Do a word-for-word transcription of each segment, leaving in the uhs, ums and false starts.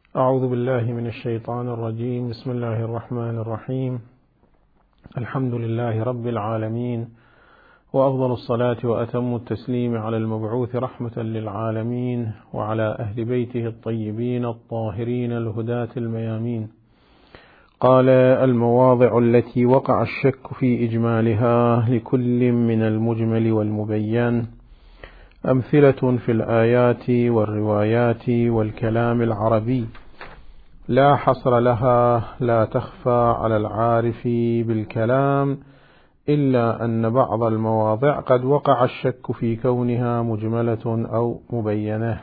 أعوذ بالله من الشيطان الرجيم. بسم الله الرحمن الرحيم. الحمد لله رب العالمين، وأفضل الصلاة وأتم التسليم على المبعوث رحمة للعالمين وعلى أهل بيته الطيبين الطاهرين الهداة الميامين. قال: المواضع التي وقع الشك في إجمالها لكل من المجمل والمبين أمثلة في الآيات والروايات والكلام العربي لا حصر لها، لا تخفى على العارف بالكلام، إلا أن بعض المواضع قد وقع الشك في كونها مجملة أو مبينة.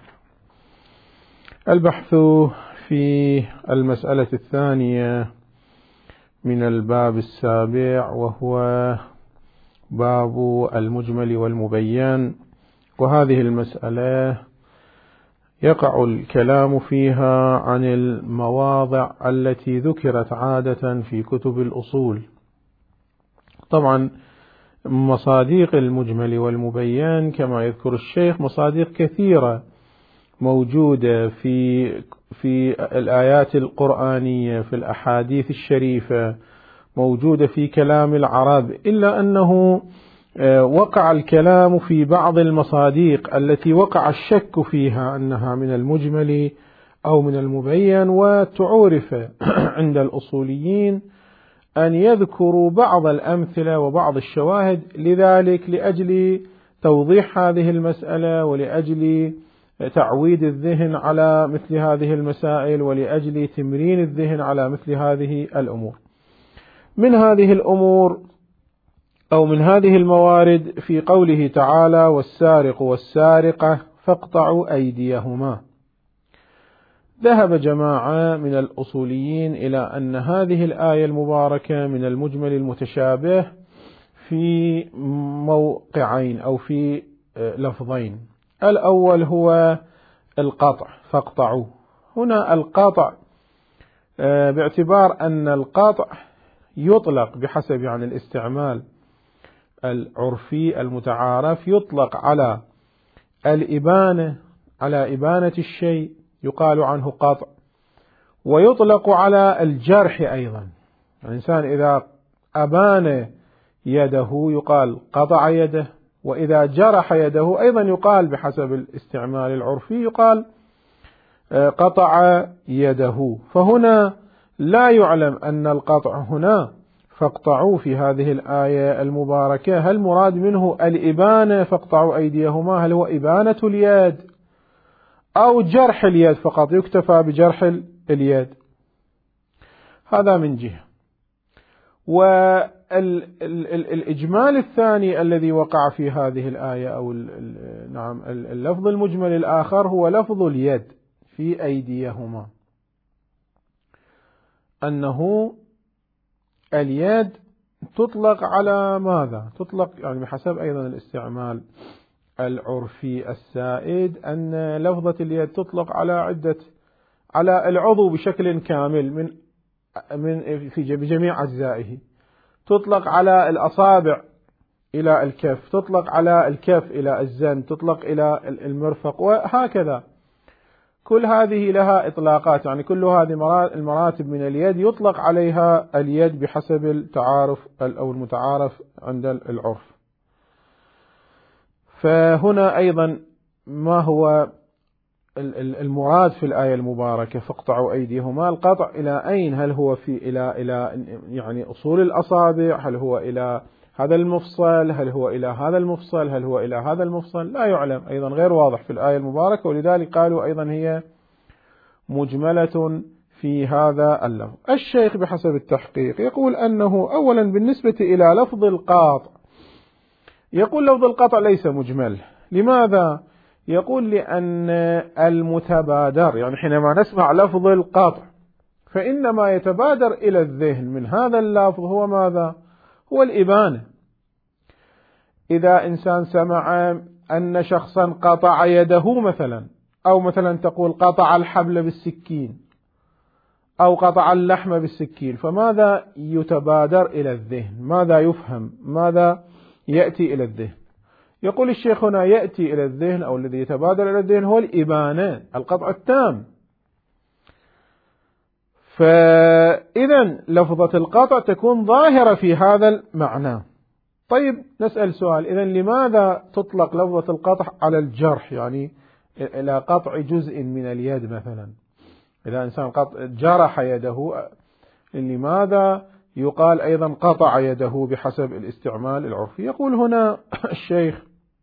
البحث في المسألة الثانية من الباب السابع، وهو باب المجمل والمبين، وهذه المسألة يقع الكلام فيها عن المواضع التي ذكرت عادة في كتب الأصول. طبعا مصاديق المجمل والمبين كما يذكر الشيخ مصاديق كثيرة موجودة في في الآيات القرآنية، في الأحاديث الشريفة، موجودة في كلام العرب، إلا أنه وقع الكلام في بعض المصاديق التي وقع الشك فيها أنها من المجمل أو من المبين، وتعرف عند الأصوليين أن يذكروا بعض الأمثلة وبعض الشواهد لذلك، لأجل توضيح هذه المسألة، ولأجل تعويد الذهن على مثل هذه المسائل، ولأجل تمرين الذهن على مثل هذه الأمور. من هذه الأمور أو من هذه الموارد في قوله تعالى: والسارق والسارقة فاقطعوا أيديهما. ذهب جماعة من الأصوليين إلى أن هذه الآية المباركة من المجمل المتشابه في موقعين أو في لفظين. الأول هو القطع، فاقطعوا. هنا القطع باعتبار أن القطع يطلق بحسب يعني الاستعمال العرفي المتعارف، يطلق على الإبانة، على إبانة الشيء يقال عنه قطع، ويطلق على الجرح أيضا. الإنسان إذا أبان يده يقال قطع يده، وإذا جرح يده أيضا يقال بحسب الاستعمال العرفي يقال قطع يده. فهنا لا يعلم أن القطع هنا فاقطعوا في هذه الآية المباركة هل مراد منه الإبانة فاقطعوا أيديهما، هل هو إبانة اليد أو جرح اليد فقط، يكتفى بجرح اليد. هذا من جهة. والإجمال الثاني الذي وقع في هذه الآية أو نعم اللفظ المجمل الآخر هو لفظ اليد في أيديهما، أنه اليد تطلق على ماذا؟ تطلق يعني بحسب أيضا الاستعمال العرفي السائد أن لفظة اليد تطلق على عدة، على العضو بشكل كامل من من في بجميع أجزائه. تطلق على الأصابع إلى الكف، تطلق على الكف إلى الزن، تطلق إلى المرفق، وهكذا. كل هذه لها إطلاقات، يعني كل هذه المراتب من اليد يطلق عليها اليد بحسب التعارف أو المتعارف عند العرف. فهنا أيضا ما هو المراد في الآية المباركة فاقطعوا أيديهما؟ القطع إلى أين؟ هل هو في إلى إلى يعني أصول الأصابع؟ هل هو إلى هذا المفصل؟ هل هو إلى هذا المفصل؟ هل هو إلى هذا المفصل؟ لا يعلم، أيضا غير واضح في الآية المباركة، ولذلك قالوا أيضا هي مجملة في هذا اللفظ. الشيخ بحسب التحقيق يقول أنه أولا بالنسبة إلى لفظ القاطع، يقول لفظ القطع ليس مجمل. لماذا؟ يقول لأن المتبادر، يعني حينما نسمع لفظ القطع فإنما يتبادر إلى الذهن من هذا اللفظ هو ماذا؟ هو الإبانة. إذا إنسان سمع أن شخصا قطع يده مثلا، أو مثلا تقول قطع الحبل بالسكين أو قطع اللحم بالسكين، فماذا يتبادر إلى الذهن؟ ماذا يفهم؟ ماذا يأتي إلى الذهن؟ يقول الشيخ هنا يأتي إلى الذهن أو الذي يتبادر إلى الذهن هو الإبانة، القطع التام. فإذا لفظة القطع تكون ظاهرة في هذا المعنى. طيب نسأل سؤال، إذا لماذا تطلق لفظة القطع على الجرح، يعني إلى قطع جزء من اليد مثلا؟ إذا إنسان قطع جرح يده، لماذا يقال أيضا قطع يده بحسب الاستعمال العرفي؟ يقول هنا الشيخ: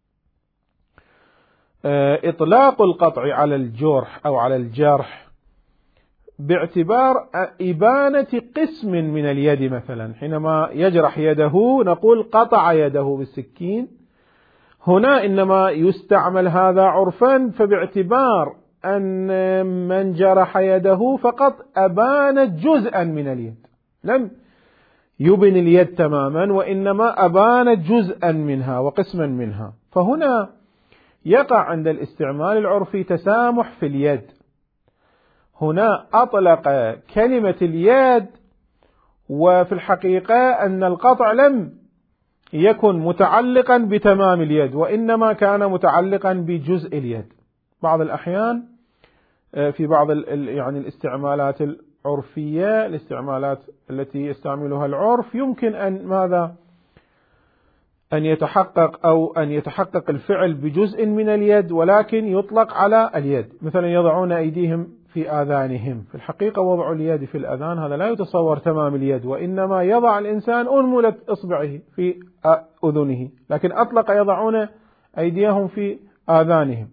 إطلاق القطع على الجرح أو على الجرح باعتبار إبانة قسم من اليد، مثلا حينما يجرح يده نقول قطع يده بالسكين، هنا إنما يستعمل هذا عرفا، فباعتبار أن من جرح يده فقط أبان جزءا من اليد، لم يبن اليد تماما وإنما أبان جزءا منها وقسما منها، فهنا يقع عند الاستعمال العرفي تسامح في اليد. هنا أطلق كلمة اليد، وفي الحقيقة أن القطع لم يكن متعلقا بتمام اليد، وإنما كان متعلقا بجزء اليد. بعض الأحيان في بعض يعني الاستعمالات العرفية، الاستعمالات التي يستعملها العرف، يمكن أن ماذا أن يتحقق أو أن يتحقق الفعل بجزء من اليد ولكن يطلق على اليد، مثلا يضعون أيديهم في آذانهم، في الحقيقة وضع اليد في الأذان هذا لا يتصور تمام اليد، وإنما يضع الإنسان أنملة إصبعه في أذنه، لكن أطلق يضعون أيديهم في آذانهم.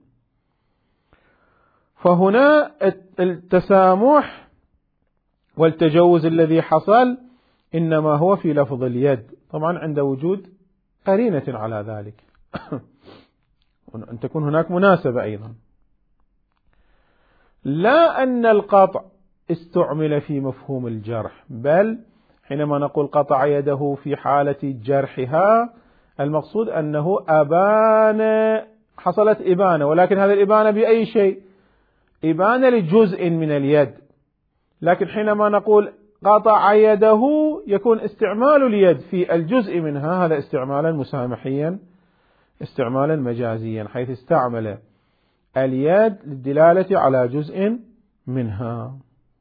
فهنا التسامح والتجوز الذي حصل إنما هو في لفظ اليد، طبعا عند وجود قرينة على ذلك أن تكون هناك مناسبة أيضا، لا أن القطع استعمل في مفهوم الجرح، بل حينما نقول قطع يده في حالة جرحها المقصود أنه أبان، حصلت إبانة، ولكن هذا الإبانة بأي شيء؟ إبانة لجزء من اليد، لكن حينما نقول قطع يده يكون استعمال اليد في الجزء منها هذا استعمالا مسامحيا، استعمالا مجازيا، حيث استعمل اليد للدلالة على جزء منها.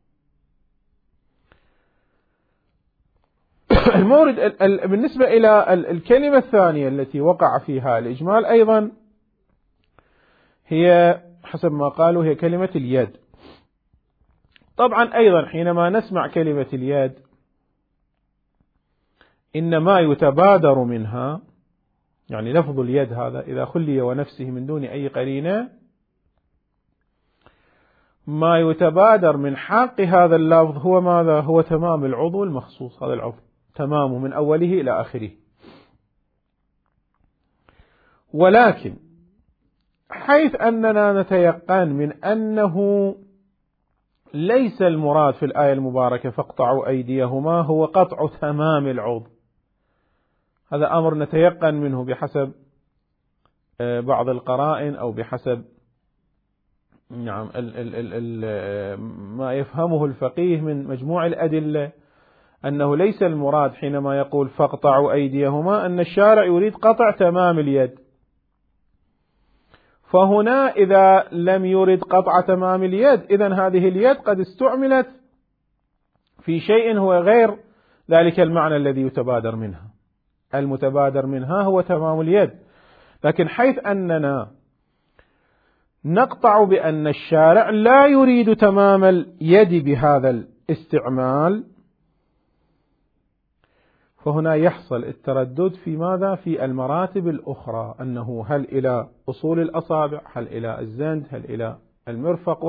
المورد بالنسبة إلى الكلمة الثانية التي وقع فيها الإجمال أيضا هي حسب ما قالوا هي كلمة اليد. طبعا أيضا حينما نسمع كلمة اليد إنما يتبادر منها، يعني لفظ اليد هذا إذا خلي ونفسه من دون أي قرينة، ما يتبادر من حق هذا اللفظ هو ماذا؟ هو تمام العضو المخصوص، هذا العضو تمامه من أوله إلى آخره. ولكن حيث أننا نتيقن من أنه ليس المراد في الآية المباركة فاقطعوا أيديهما هو قطع تمام العضو، هذا أمر نتيقن منه بحسب بعض القرائن أو بحسب نعم ال ال ال ال ما يفهمه الفقيه من مجموع الأدلة، أنه ليس المراد حينما يقول فاقطعوا أيديهما أن الشارع يريد قطع تمام اليد. فهنا إذا لم يرد قطع تمام اليد إذن هذه اليد قد استعملت في شيء هو غير ذلك المعنى الذي يتبادر منها، المتبادر منها هو تمام اليد. لكن حيث أننا نقطع بأن الشارع لا يريد تمام اليد بهذا الاستعمال، فهنا يحصل التردد في ماذا؟ في المراتب الأخرى، أنه هل إلى أصول الأصابع، هل إلى الزند، هل إلى المرفق،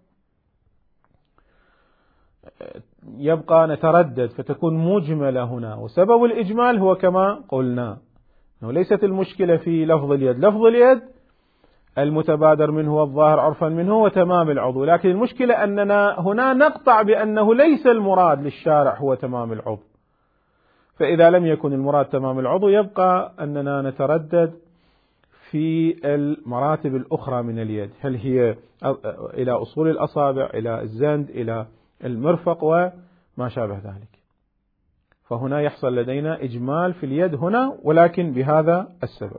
ويبقى نتردد فتكون مجملة هنا. وسبب الإجمال هو كما قلنا أنه ليست المشكلة في لفظ اليد، لفظ اليد المتبادر منه والظاهر عرفا منه وتمام العضو، لكن المشكلة أننا هنا نقطع بأنه ليس المراد للشارع هو تمام العضو، فإذا لم يكن المراد تمام العضو يبقى أننا نتردد في المراتب الأخرى من اليد، هل هي إلى أصول الأصابع، إلى الزند، إلى المرفق وما شابه ذلك. فهنا يحصل لدينا إجمال في اليد هنا، ولكن بهذا السبب.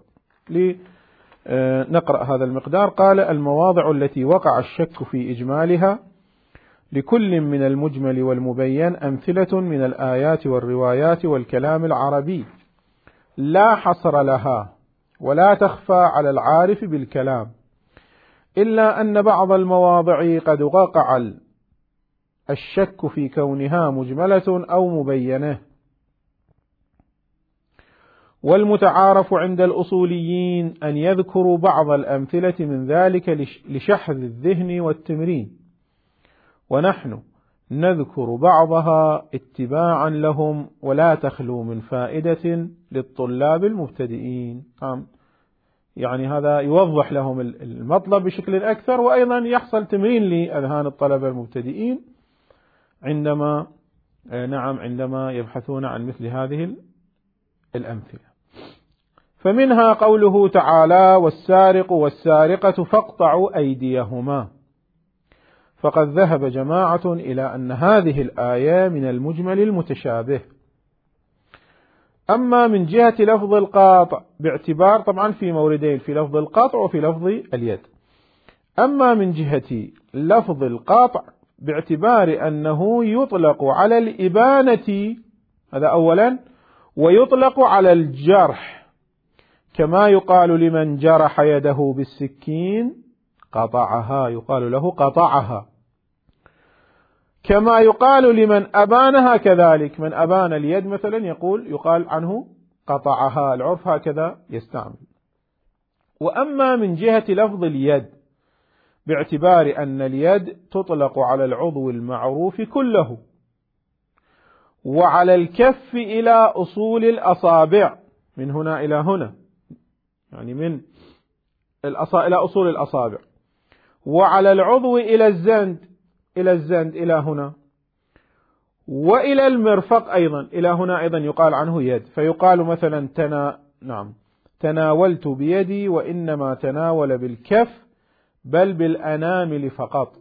لنقرأ هذا المقدار. قال: المواضع التي وقع الشك في إجمالها لكل من المجمل والمبين أمثلة من الآيات والروايات والكلام العربي لا حصر لها ولا تخفى على العارف بالكلام، إلا أن بعض المواضع قد وقع الشك في كونها مجملة أو مبينة. والمتعارف عند الأصوليين أن يذكروا بعض الأمثلة من ذلك لشحذ الذهن والتمرين، ونحن نذكر بعضها اتباعا لهم ولا تخلو من فائدة للطلاب المبتدئين. يعني هذا يوضح لهم المطلب بشكل أكثر، وأيضا يحصل تمرين لأذهان الطلبة المبتدئين عندما نعم عندما يبحثون عن مثل هذه الأمثلة. فمنها قوله تعالى: والسارق والسارقة فاقطعوا أيديهما. فقد ذهب جماعة إلى أن هذه الآية من المجمل المتشابه. أما من جهة لفظ القاطع باعتبار، طبعا في موردين، في لفظ القاطع وفي لفظ اليد. أما من جهة لفظ القاطع باعتبار أنه يطلق على الإبانة، هذا أولا، ويطلق على الجرح، كما يقال لمن جرح يده بالسكين قطعها، يقال له قطعها، كما يقال لمن أبانها كذلك، من أبان اليد مثلا يقول يقال عنه قطعها، العرف هكذا يستعمل. وأما من جهة لفظ اليد باعتبار أن اليد تطلق على العضو المعروف كله، وعلى الكف إلى أصول الأصابع، من هنا إلى هنا، يعني من الأصا... إلى أصول الأصابع، وعلى العضو إلى الزند، إلى الزند إلى هنا، وإلى المرفق أيضا، إلى هنا أيضا يقال عنه يد. فيقال مثلا تنا... نعم تناولت بيدي، وإنما تناول بالكف بل بالأنامل فقط،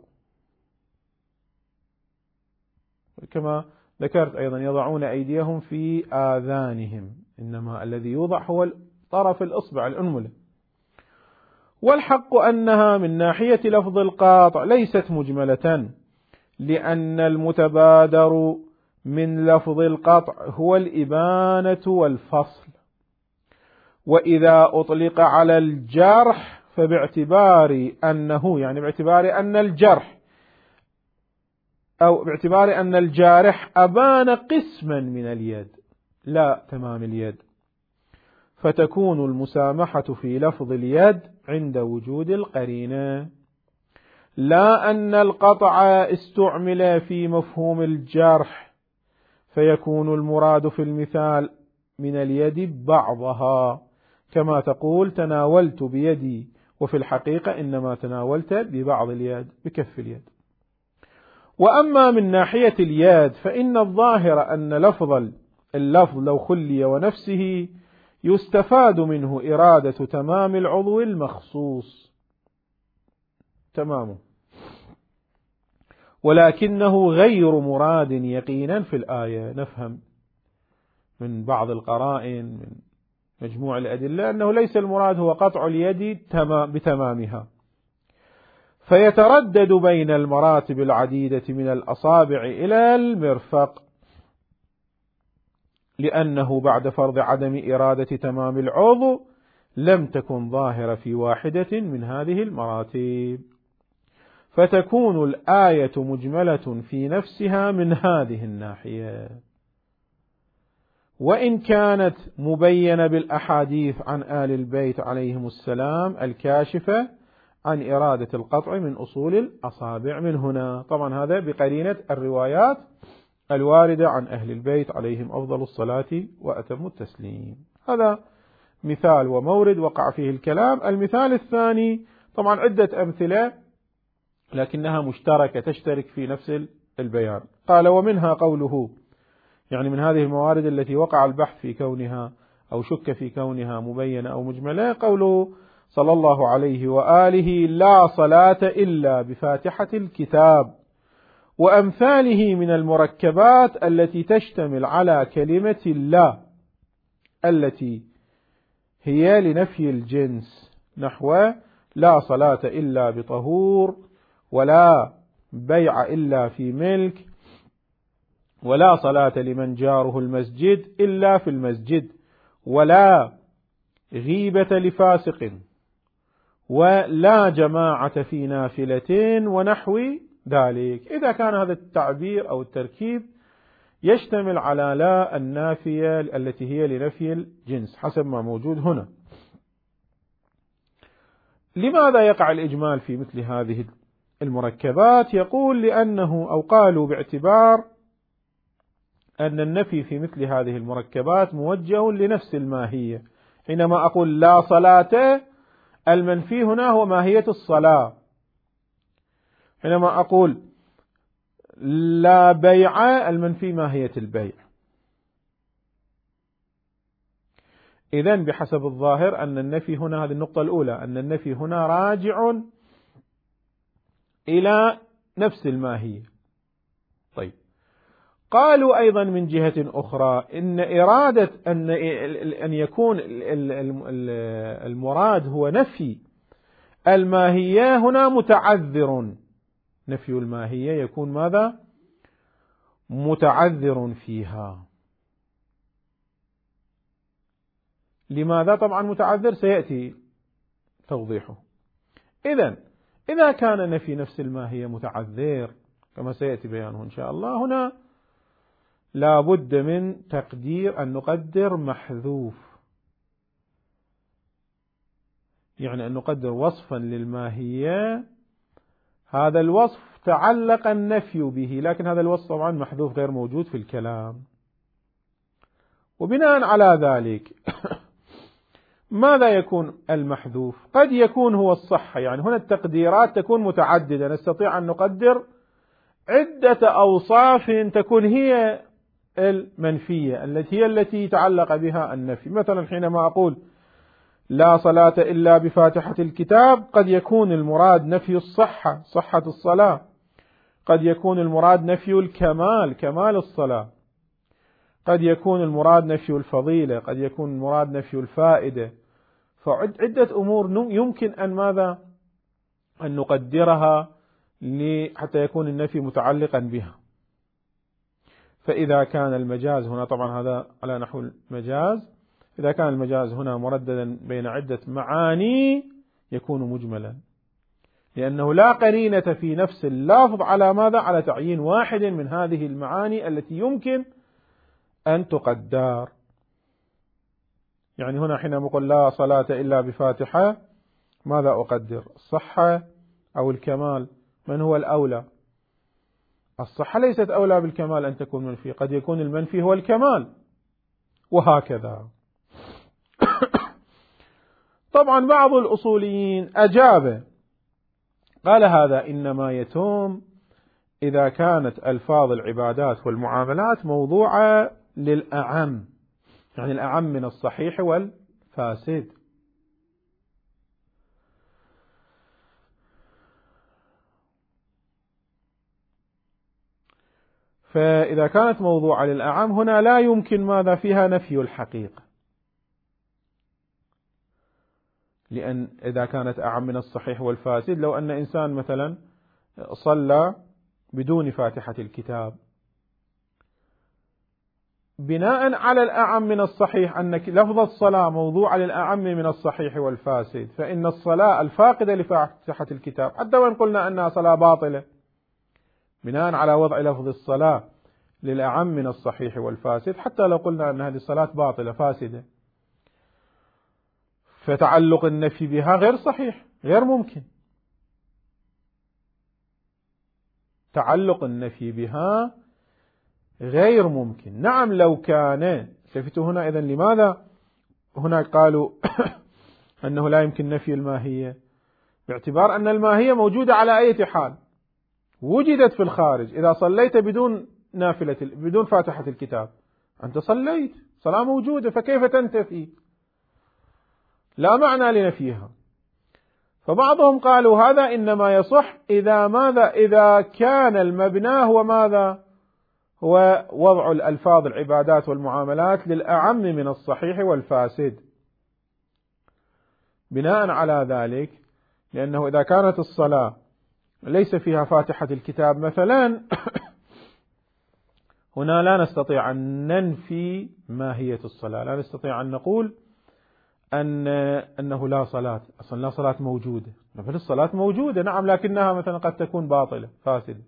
كما ذكرت أيضا يضعون أيديهم في آذانهم، إنما الذي يوضع هو طرف الإصبع الأنملة. والحق أنها من ناحية لفظ القاطع ليست مجملة، لأن المتبادر من لفظ القطع هو الإبانة والفصل. وإذا أطلق على الجرح فباعتبار أنه، يعني باعتبار أن الجرح أو باعتبار أن الجارح أبان قسما من اليد لا تمام اليد، فتكون المسامحة في لفظ اليد عند وجود القرينة، لا أن القطع استعمل في مفهوم الجرح، فيكون المراد في المثال من اليد بعضها، كما تقول تناولت بيدي، وفي الحقيقة إنما تناولت ببعض اليد، بكف اليد. وأما من ناحية اليد فإن الظاهر أن لفظ اللفظ لو خلي ونفسه يستفاد منه إرادة تمام العضو المخصوص تمامه، ولكنه غير مراد يقينا في الآية. نفهم من بعض القرائن من مجموع الأدلة أنه ليس المراد هو قطع اليد بتمامها، فيتردد بين المراتب العديدة من الأصابع إلى المرفق، لأنه بعد فرض عدم إرادة تمام العضو لم تكن ظاهرة في واحدة من هذه المراتب، فتكون الآية مجملة في نفسها من هذه الناحية، وإن كانت مبينة بالأحاديث عن آل البيت عليهم السلام الكاشفة عن إرادة القطع من أصول الأصابع من هنا. طبعا هذا بقرينة الروايات الواردة عن أهل البيت عليهم أفضل الصلاة وأتم التسليم. هذا مثال ومورد وقع فيه الكلام. المثال الثاني طبعا عدة أمثلة لكنها مشتركة تشترك في نفس البيان. قال: ومنها قوله، يعني من هذه الموارد التي وقع البحث في كونها أو شك في كونها مبينة أو مجملة، قوله صلى الله عليه وآله: لا صلاة إلا بفاتحة الكتاب، وأمثاله من المركبات التي تشتمل على كلمة الله التي هي لنفي الجنس، نحو لا صلاة إلا بطهور، ولا بيع إلا في ملك، ولا صلاة لمن جاره المسجد إلا في المسجد، ولا غيبة لفاسق، ولا جماعة في نافلتين ونحو ذلك. إذا كان هذا التعبير أو التركيب يشتمل على لا النافية التي هي لنفي الجنس حسب ما موجود هنا. لماذا يقع الإجمال في مثل هذه المركبات؟ يقول لأنه أو قالوا باعتبار أن النفي في مثل هذه المركبات موجه لنفس الماهية. حينما أقول لا صلاة، المنفي هنا هو ماهية الصلاة. حينما أقول لا بيع، المنفي ماهية البيع. إذن بحسب الظاهر أن النفي هنا، هذه النقطة الأولى، أن النفي هنا راجع إلى نفس الماهية. طيب، قالوا أيضا من جهة أخرى إن إرادة أن أن يكون المراد هو نفي الماهية هنا متعذر. نفي الماهية يكون ماذا؟ متعذر فيها. لماذا؟ طبعا متعذر سيأتي توضيحه. إذن إذا كان نفي نفس الماهية متعذر كما سيأتي بيانه إن شاء الله، هنا لا بد من تقدير، أن نقدر محذوف، يعني أن نقدر وصفا للماهية، هذا الوصف تعلق النفي به، لكن هذا الوصف طبعا محذوف غير موجود في الكلام. وبناء على ذلك ماذا يكون المحذوف؟ قد يكون هو الصحة، يعني هنا التقديرات تكون متعددة، نستطيع أن نقدر عدة أوصاف تكون هي المنفية التي هي التي تعلق بها النفي. مثلا حينما أقول لا صلاة إلا بفاتحة الكتاب، قد يكون المراد نفي الصحة، صحة الصلاة، قد يكون المراد نفي الكمال، كمال الصلاة، قد يكون المراد نفي الفضيلة، قد يكون المراد نفي الفائدة. فعدة أمور يمكن أن ماذا؟ أن نقدرها حتى يكون النفي متعلقا بها. فإذا كان المجاز هنا، طبعا هذا على نحو المجاز، إذا كان المجاز هنا مرددا بين عدة معاني يكون مجملا، لأنه لا قرينة في نفس اللفظ على ماذا؟ على تعيين واحد من هذه المعاني التي يمكن أن تقدر. يعني هنا حينما نقول لا صلاة إلا بفاتحة، ماذا أقدر؟ الصحة أو الكمال؟ من هو الأولى؟ الصحة ليست أولى بالكمال أن تكون منفي، قد يكون المنفي هو الكمال، وهكذا. طبعا بعض الأصوليين أجاب، قال هذا إنما يتم إذا كانت ألفاظ العبادات والمعاملات موضوعة للأعم، يعني الأعم من الصحيح والفاسد. فإذا كانت موضوعة للأعم هنا لا يمكن ماذا فيها؟ نفي الحقيقة، لأن إذا كانت أعم من الصحيح والفاسد، لو أن إنسان مثلا صلى بدون فاتحة الكتاب، بناء على الأعم من الصحيح أن لفظ الصلاة موضوع للأعم من الصحيح والفاسد، فإن الصلاة الفاقدة لفاتحة الكتاب حتى وإن قلنا أنها صلاة باطلة، بناء على وضع لفظ الصلاة للأعم من الصحيح والفاسد، حتى لو قلنا أن هذه الصلاة باطلة فاسدة، فتعلق النفي بها غير صحيح، غير ممكن. تعلق النفي بها غير ممكن. نعم لو كان، التفتوا هنا إذن لماذا هنا قالوا أنه لا يمكن نفي الماهية؟ باعتبار أن الماهية موجودة على أي حال، وجدت في الخارج. إذا صليت بدون نافلة بدون فاتحة الكتاب أنت صليت، صلاة موجودة، فكيف تنتفي؟ لا معنى لنفيها. فبعضهم قالوا هذا إنما يصح إذا ماذا؟ إذا كان المبنى هو ماذا؟ هو وضع الألفاظ العبادات والمعاملات للأعم من الصحيح والفاسد. بناء على ذلك، لأنه إذا كانت الصلاة ليس فيها فاتحة الكتاب مثلا هنا لا نستطيع أن ننفي ماهية الصلاة، لا نستطيع أن نقول أن أنه لا صلاة، أصلا لا صلاة موجودة، بل الصلاة موجودة نعم، لكنها مثلا قد تكون باطلة فاسدة.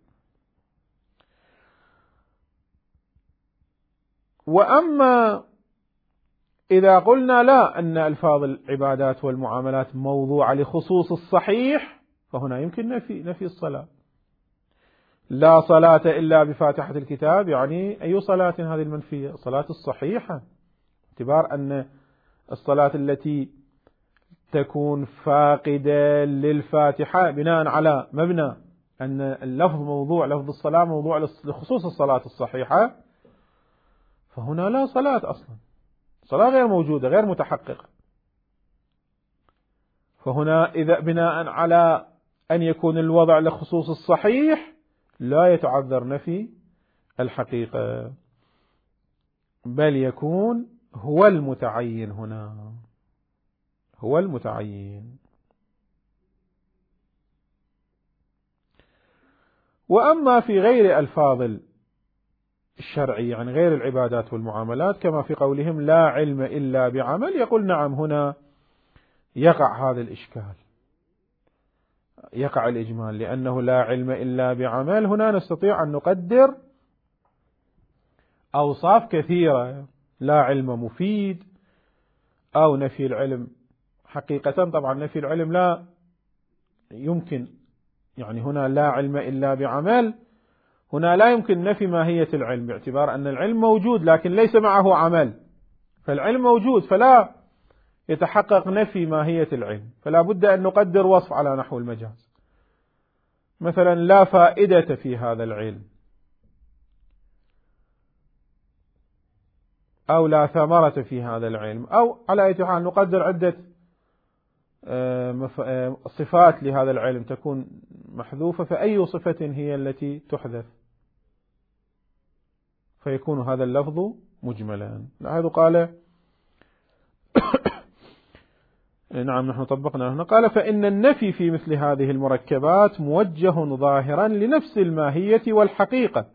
وأما إذا قلنا لا، أن ألفاظ العبادات والمعاملات موضوعة لخصوص الصحيح، فهنا يمكن نفي نفي الصلاة. لا صلاة إلا بفاتحة الكتاب، يعني أي صلاة هذه المنفية؟ الصلاة الصحيحة، باعتبار أن الصلاة التي تكون فاقدة للفاتحة بناء على مبنى أن اللفظ موضوع، لفظ الصلاة موضوع لخصوص الصلاة الصحيحة، فهنا لا صلاة أصلا، صلاة غير موجودة غير متحققة. فهنا إذا بناء على أن يكون الوضع لخصوص الصحيح لا يتعذر نفي الحقيقة، بل يكون هو المتعين، هنا هو المتعين. وأما في غير ألفاظ الشرعي، يعني غير العبادات والمعاملات، كما في قولهم لا علم إلا بعمل، يقول نعم هنا يقع هذا الإشكال، يقع الإجمال، لأنه لا علم إلا بعمل هنا نستطيع أن نقدر أوصاف كثيرة، لا علم مفيد، أو نفي العلم حقيقة. طبعا نفي العلم لا يمكن، يعني هنا لا علم إلا بعمل، هنا لا يمكن نفي ماهية العلم، باعتبار أن العلم موجود لكن ليس معه عمل، فالعلم موجود فلا يتحقق نفي ماهية العلم، فلا بد أن نقدر وصف على نحو المجاز، مثلا لا فائدة في هذا العلم، أو لا ثمرة في هذا العلم، أو على أي حال نقدر عدة صفات لهذا العلم تكون محذوفة، فأي صفة هي التي تحذف، فيكون هذا اللفظ مجملا. هذا قال نعم نحن طبقنا هنا، قال فإن النفي في مثل هذه المركبات موجه ظاهرا لنفس الماهية والحقيقة،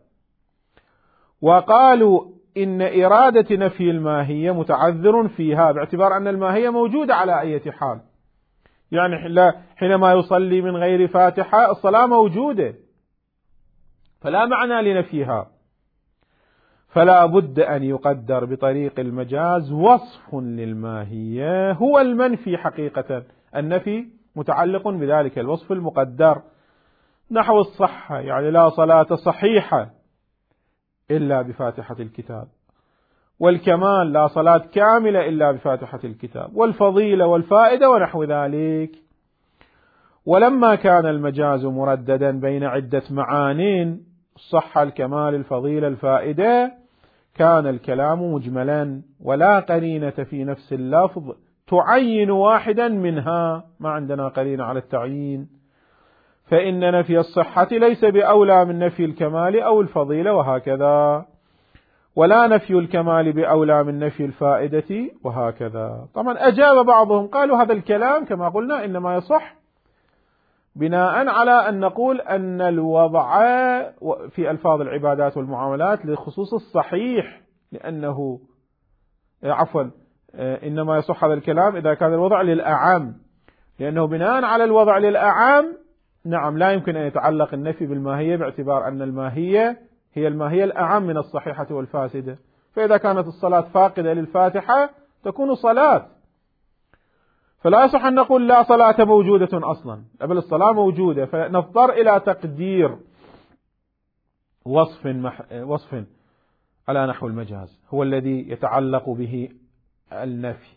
وقالوا إن إرادة نفي الماهية متعذر فيها، باعتبار أن الماهية موجودة على أي حال، يعني حينما يصلي من غير فاتحة الصلاة موجودة، فلا معنى لنفيها، فلا بد أن يقدر بطريق المجاز وصف للماهية هو المنفي حقيقة، النفي متعلق بذلك الوصف المقدر، نحو الصحة، يعني لا صلاة صحيحة إلا بفاتحة الكتاب، والكمال لا صلاة كاملة إلا بفاتحة الكتاب، والفضيلة والفائدة ونحو ذلك. ولما كان المجاز مرددا بين عدة معانين، الصحة، الكمال، الفضيلة، الفائدة، كان الكلام مجملا ولا قرينة في نفس اللفظ تعين واحدا منها، ما عندنا قرينة على التعيين، فإن نفي الصحة ليس بأولى من نفي الكمال أو الفضيلة وهكذا، ولا نفي الكمال بأولى من نفي الفائدة وهكذا. طبعا أجاب بعضهم قالوا هذا الكلام كما قلنا إنما يصح بناء على أن نقول أن الوضع في ألفاظ العبادات والمعاملات لخصوص الصحيح، لأنه عفوا إنما يصح هذا الكلام إذا كان الوضع للأعم، لأنه بناء على الوضع للأعم نعم لا يمكن أن يتعلق النفي بالماهية، باعتبار أن الماهية هي الماهية الأعم من الصحيحة والفاسدة، فإذا كانت الصلاة فاقدة للفاتحة تكون صلاة، فلا يصح أن نقول لا صلاة موجودة أصلا، بل الصلاة موجودة، فنضطر إلى تقدير وصف مح... وصف على نحو المجاز هو الذي يتعلق به النفي.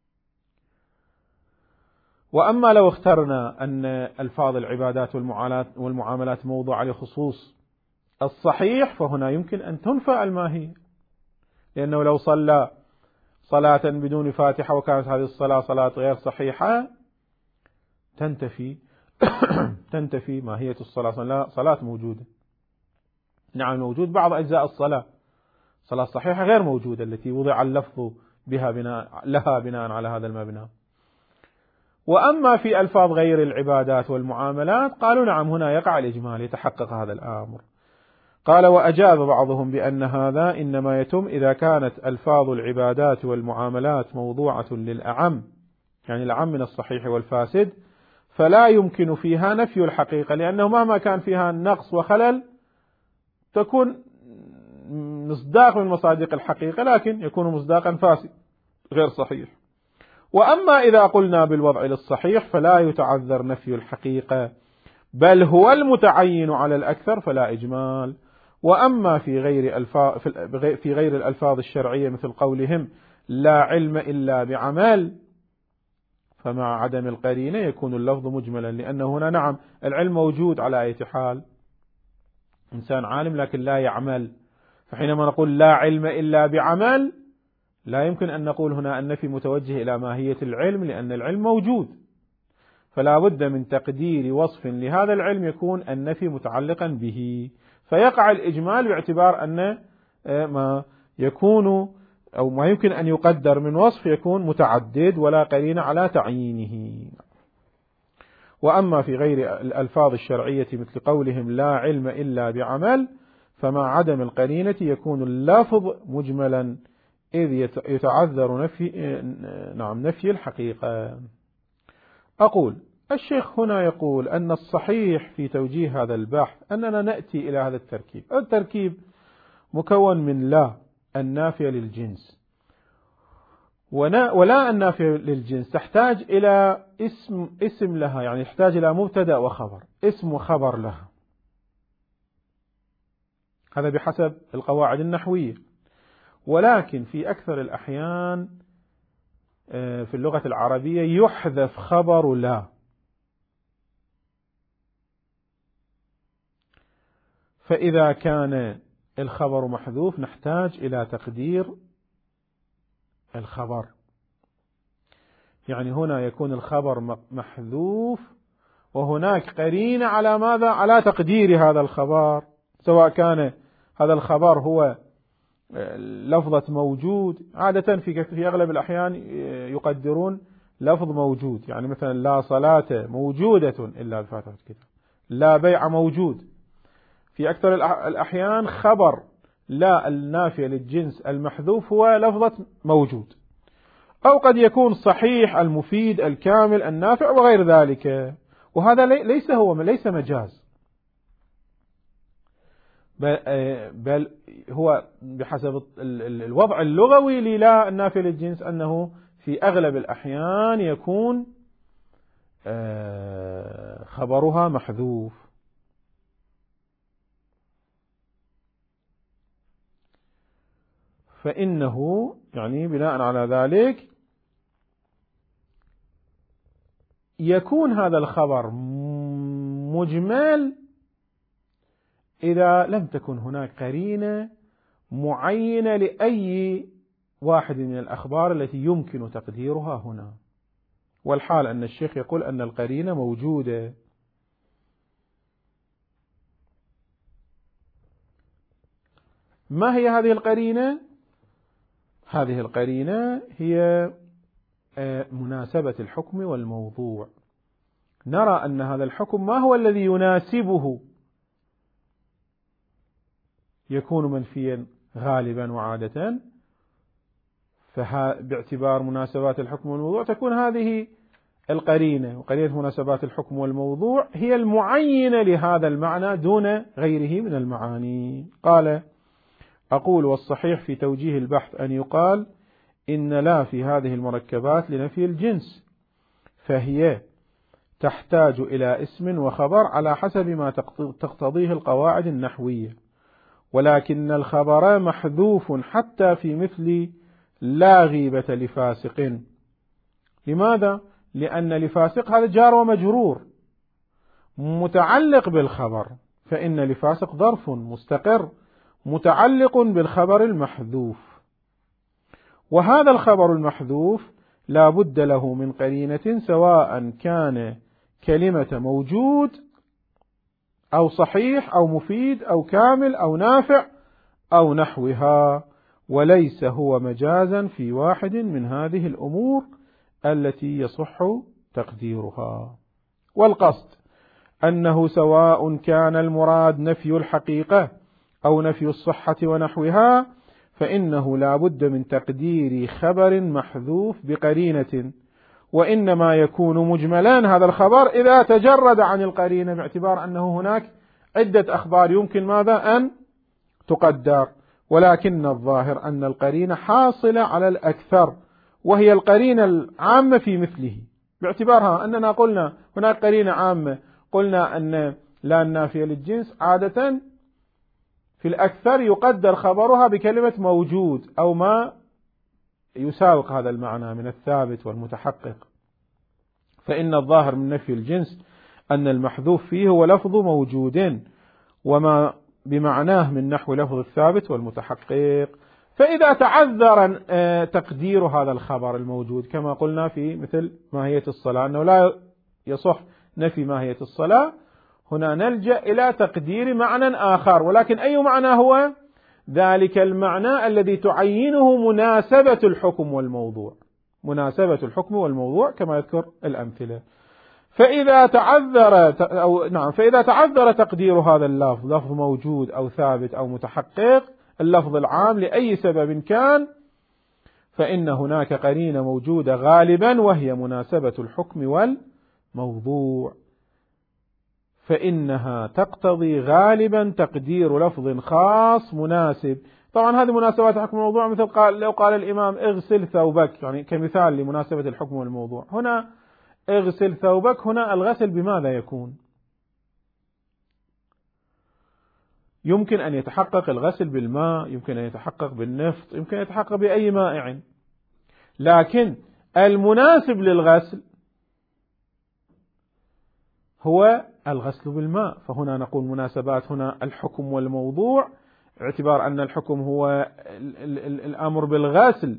وأما لو اخترنا أن ألفاظ العبادات والمعاملات موضوع لخصوص الصحيح، فهنا يمكن أن تنفى الماهية، لأنه لو صلى صلاة بدون فاتحة وكانت هذه الصلاة صلاة غير صحيحة تنتفي تنتفي ماهية الصلاة، لا صلاة موجودة، نعم موجود بعض أجزاء الصلاة، صلاة صحيحة غير موجودة التي وضع اللفظ بها بناء لها بناء على هذا المبنى. وأما في ألفاظ غير العبادات والمعاملات قالوا نعم هنا يقع الإجمال، يتحقق هذا الأمر. قال وأجاب بعضهم بأن هذا إنما يتم إذا كانت ألفاظ العبادات والمعاملات موضوعة للأعم، يعني الأعم من الصحيح والفاسد، فلا يمكن فيها نفي الحقيقة، لأنه مهما كان فيها نقص وخلل تكون مصداق من مصادق الحقيقة، لكن يكون مصداقا فاسد غير صحيح. وأما إذا قلنا بالوضع للصحيح فلا يتعذر نفي الحقيقة، بل هو المتعين على الأكثر فلا إجمال. وأما في غير الفاظ في غير الألفاظ الشرعية مثل قولهم لا علم إلا بعمل، فمع عدم القرينة يكون اللفظ مجملا، لأنه هنا نعم العلم موجود على أي حال، إنسان عالم لكن لا يعمل، فحينما نقول لا علم إلا بعمل لا يمكن أن نقول هنا النفي متوجه إلى ماهية العلم، لأن العلم موجود، فلا بد من تقدير وصف لهذا العلم يكون النفي متعلقا به، فيقع الإجمال باعتبار أن ما يكون أو ما يمكن أن يقدر من وصف يكون متعدد ولا قرينة على تعيينه. وأما في غير الألفاظ الشرعية مثل قولهم لا علم إلا بعمل، فمع عدم القرينة يكون اللفظ مجملا إذ يتعذر نفي نعم نفي الحقيقة. أقول الشيخ هنا يقول أن الصحيح في توجيه هذا البحث أننا نأتي إلى هذا التركيب، التركيب مكون من لا النافية للجنس، ولا النافية للجنس تحتاج إلى اسم اسم لها، يعني تحتاج إلى مبتدأ وخبر، اسم وخبر لها، هذا بحسب القواعد النحوية. ولكن في أكثر الأحيان في اللغة العربية يحذف خبر لا، فإذا كان الخبر محذوف نحتاج إلى تقدير الخبر، يعني هنا يكون الخبر محذوف وهناك قرينة على ماذا؟ على تقدير هذا الخبر، سواء كان هذا الخبر هو لفظة موجود، عادة في في أغلب الأحيان يقدرون لفظ موجود، يعني مثلا لا صلاة موجودة إلا الفاتحة كده، لا بيع موجود. في أكثر الأحيان خبر لا النافية للجنس المحذوف هو لفظة موجود، أو قد يكون صحيح المفيد الكامل النافع وغير ذلك، وهذا ليس هو ليس مجاز، بل هو بحسب الوضع اللغوي للا النافية للجنس أنه في أغلب الأحيان يكون خبرها محذوف. فإنه يعني بناء على ذلك يكون هذا الخبر مجمل إذا لم تكن هناك قرينة معينة لأي واحد من الأخبار التي يمكن تقديرها هنا، والحال أن الشيخ يقول أن القرينة موجودة. ما هي هذه القرينة؟ هذه القرينة هي مناسبة الحكم والموضوع، نرى أن هذا الحكم ما هو الذي يناسبه يكون منفيا غالبا وعادة، فباعتبار مناسبات الحكم والموضوع تكون هذه القرينة، وقرينة مناسبات الحكم والموضوع هي المعينة لهذا المعنى دون غيره من المعاني. قال أقول والصحيح في توجيه البحث أن يقال إن لا في هذه المركبات لنفي الجنس، فهي تحتاج إلى اسم وخبر على حسب ما تقتضيه القواعد النحوية، ولكن الخبر محذوف حتى في مثل لا غيبة لفاسق. لماذا؟ لأن لفاسق هذا جار ومجرور متعلق بالخبر، فإن لفاسق ظرف مستقر متعلق بالخبر المحذوف، وهذا الخبر المحذوف لا بد له من قرينة، سواء كان كلمة موجود أو صحيح أو مفيد أو كامل أو نافع أو نحوها، وليس هو مجازا في واحد من هذه الأمور التي يصح تقديرها. والقصد أنه سواء كان المراد نفي الحقيقة أو نفي الصحة ونحوها، فإنه لا بد من تقدير خبر محذوف بقرينة، وإنما يكون مجملا هذا الخبر إذا تجرد عن القرينة، باعتبار أنه هناك عدة أخبار يمكن ماذا أن تقدر، ولكن الظاهر أن القرينة حاصلة على الأكثر، وهي القرينة العامة في مثله، باعتبارها أننا قلنا هناك قرينة عامة، قلنا أن لا النافية للجنس عادة في الأكثر يقدر خبرها بكلمة موجود أو ما يساوق هذا المعنى من الثابت والمتحقق، فإن الظاهر من نفي الجنس أن المحذوف فيه هو لفظ موجود وما بمعناه من نحو لفظ الثابت والمتحقق. فإذا تعذر تقدير هذا الخبر الموجود كما قلنا في مثل ماهية الصلاة أنه لا يصح نفي ماهية الصلاة، هنا نلجأ إلى تقدير معنى آخر، ولكن أي معنى هو؟ ذلك المعنى الذي تعينه مناسبة الحكم والموضوع، مناسبة الحكم والموضوع كما يذكر الأمثلة. فإذا تعذر أو نعم فإذا تعذر تقدير هذا اللفظ، لفظ موجود أو ثابت أو متحقق، اللفظ العام لأي سبب كان، فإن هناك قرينة موجودة غالبا وهي مناسبة الحكم والموضوع، فإنها تقتضي غالبا تقدير لفظ خاص مناسب. طبعا هذه مناسبات الحكم والموضوع مثل قال لو قال الإمام اغسل ثوبك، يعني كمثال لمناسبة الحكم والموضوع. هنا اغسل ثوبك، هنا الغسل بماذا يكون؟ يمكن أن يتحقق الغسل بالماء، يمكن أن يتحقق بالنفط، يمكن أن يتحقق بأي مائع، لكن المناسب للغسل هو الغسل بالماء. فهنا نقول مناسبات هنا الحكم والموضوع، باعتبار أن الحكم هو الأمر بالغسل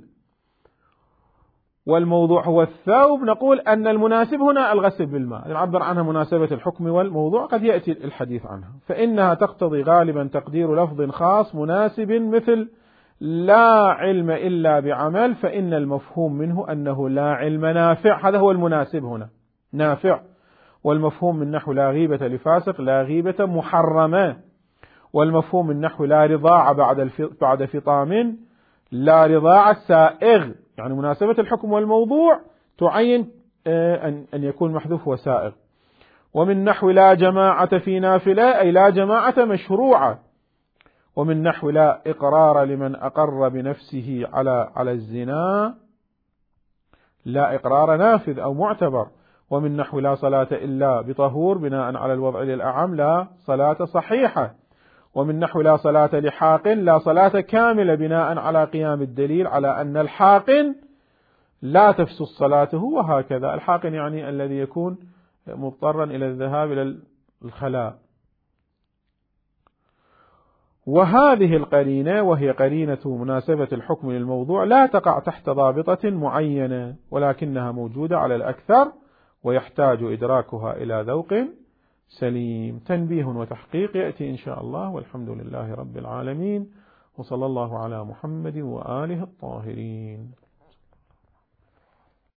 والموضوع هو الثوب، نقول أن المناسب هنا الغسل بالماء، نعبر عنها مناسبة الحكم والموضوع، قد يأتي الحديث عنها. فإنها تقتضي غالبا تقدير لفظ خاص مناسب مثل لا علم إلا بعمل، فإن المفهوم منه أنه لا علم نافع، هذا هو المناسب هنا نافع، والمفهوم من نحو لا غيبة لفاسق لا غيبة محرمة، والمفهوم من نحو لا رضاعة بعد بعد فطام لا رضاعة سائغ، يعني مناسبة الحكم والموضوع تعين أن يكون محذوف وسائغ. ومن نحو لا جماعة في نافلة أي لا جماعة مشروعة، ومن نحو لا إقرار لمن أقر بنفسه على على الزنا لا إقرار نافذ أو معتبر، ومن نحو لا صلاة إلا بطهور بناء على الوضع للأعم لا صلاة صحيحة، ومن نحو لا صلاة لحاقن لا صلاة كاملة بناء على قيام الدليل على أن الحاقن لا تفسد صلاته، وهكذا. الحاقن يعني الذي يكون مضطرا إلى الذهاب إلى الخلاء. وهذه القرينة وهي قرينة مناسبة الحكم للموضوع لا تقع تحت ضابطة معينة، ولكنها موجودة على الأكثر، ويحتاج إدراكها إلى ذوق سليم. تنبيه وتحقيق يأتي إن شاء الله، والحمد لله رب العالمين، وصلى الله على محمد وآله الطاهرين.